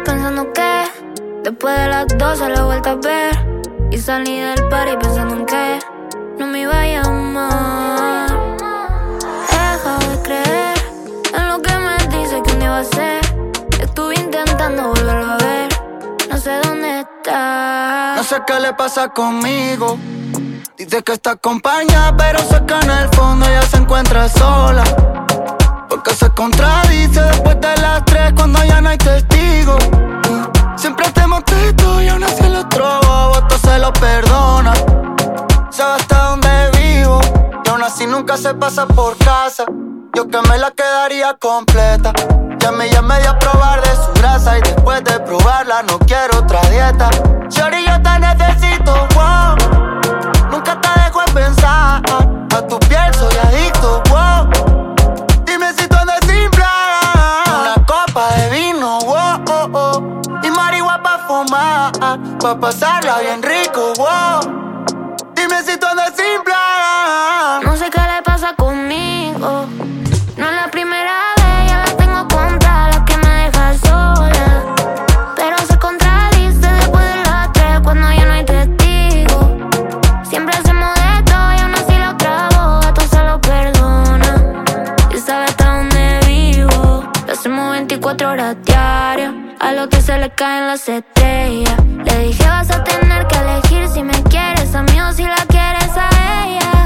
pensando que después de las 12 la vuelta a ver. Y salí del party pensando en que no me iba a llamar. He dejado de creer en lo que me dice que un día va a ser. Estuve intentando volverlo a ver, no sé dónde está. No sé qué le pasa conmigo. Dice que está acompañada, pero sé que en el fondo ella se encuentra sola. Porque se contradice después de las 3 cuando ya no hay testigos. Siempre te mostrito y aún así el otro bobo se lo perdona. Sabe hasta dónde vivo y aún así nunca se pasa por casa. Yo que me la quedaría completa. Ya me dio a probar de su grasa y después de probarla no quiero otra dieta. Shorty, yo te necesito, wow. Nunca te dejo de pensar. A tu piel soy adicto, wow. Dime si tú andas sin plan. Una copa de vino, wow, oh, oh. Y marihuana pa' fumar, pa' pasarla bien rico, wow. Dime si tú andas sin plan. No sé qué le pasa conmigo. No es la primera vez, ya la tengo contra la que me deja sola. Pero se contradice después de las 3 cuando ya no hay testigo. Siempre hacemos de todo y aún así la otra boba todo se lo perdona. Y sabe hasta dónde vivo. Lo hacemos 24 horas diarias. A lo que se le caen las estrellas. Le dije vas a tener que elegir si me quieres a mí o si la quieres a ella.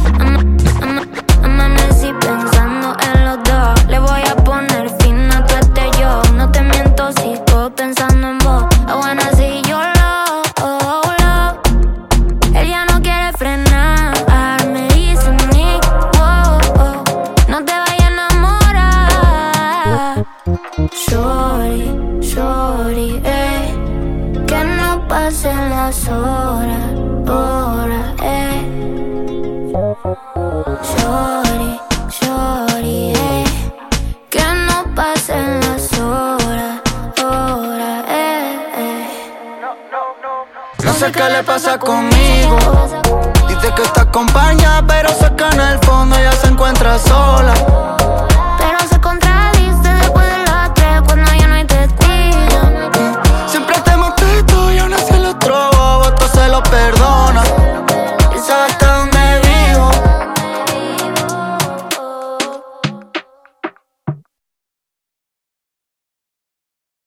Amanecí pensando en los dos. Le voy a poner fin a tu yo. No te miento, sigo pensando en vos. I wanna see your love. Él ya no quiere frenar. Me dice Nick, wow, oh. No te vayas a enamorar. Shorty, que no pasen las horas, Shorty, que no pasen las horas, No sé qué le pasa conmigo. Dice que está acompañada